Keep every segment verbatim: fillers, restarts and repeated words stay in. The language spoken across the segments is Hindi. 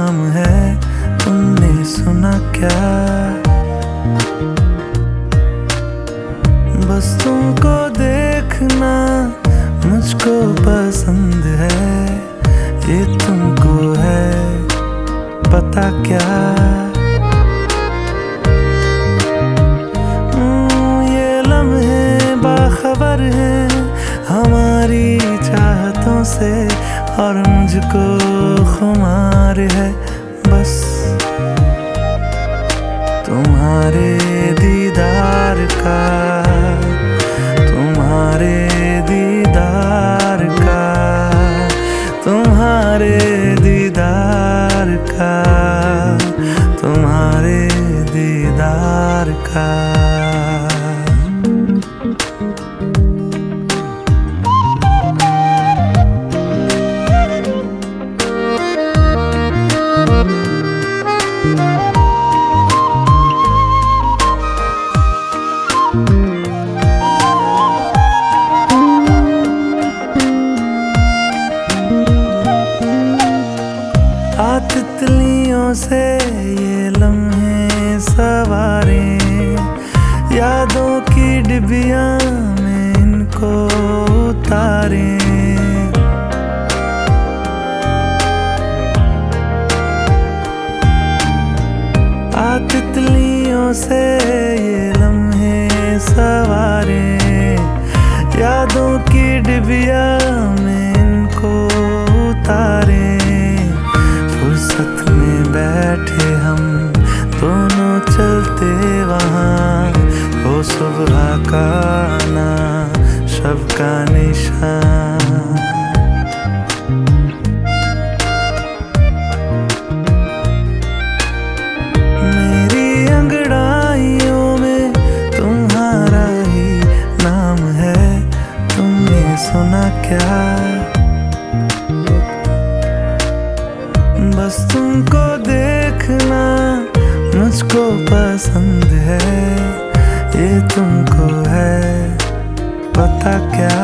नाम है, तुमने सुना क्या? बस तुमको देखना मुझको पसंद है, ये तुमको है पता क्या? ये लम्हे बाखबर हैं हमारी चाहतों से, और मुझको खुमार है बस तुम्हारे दीदार का, तुम्हारे दीदार का, तुम्हारे दीदार का, तुम्हारे दीदार का। आ तितलियों से ये लम्हे सवारे, यादों की डिबिया में इनको उतारे। आ तितलियों से ये लम्हे सवारे, यादों की डिबिया में इनको उतारे। फुर्सत में बैठे हम दोनों चलते वहाँ, हो सुबह का आना शब का निशान। मेरी अंगड़ाइयों में तुम्हारा ही नाम है, तुमने सुना क्या? बस तुमको देखना मुझको पसंद है, ये तुमको है पता क्या?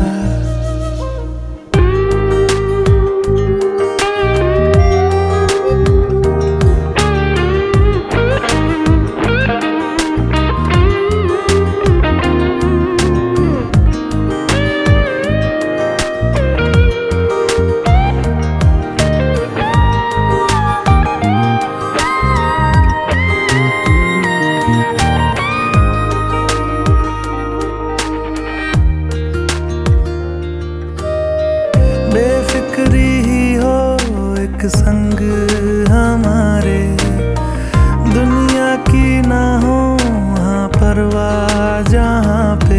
बेफिक्री ही हो एक संग हमारे, दुनिया की ना हो वहाँ परवाह जहाँ पे।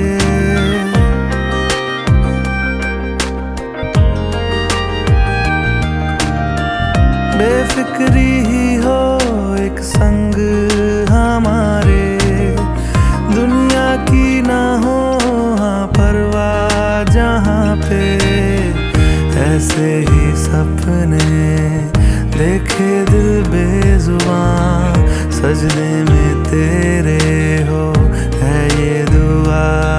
बेफिक्री ही हो एक संग हमारे, दुनिया की ना हो वहाँ परवाह जहाँ पे। ऐसे ही सपने देखे दिल बेजुबां, सजदे में तेरे हो है ये दुआ।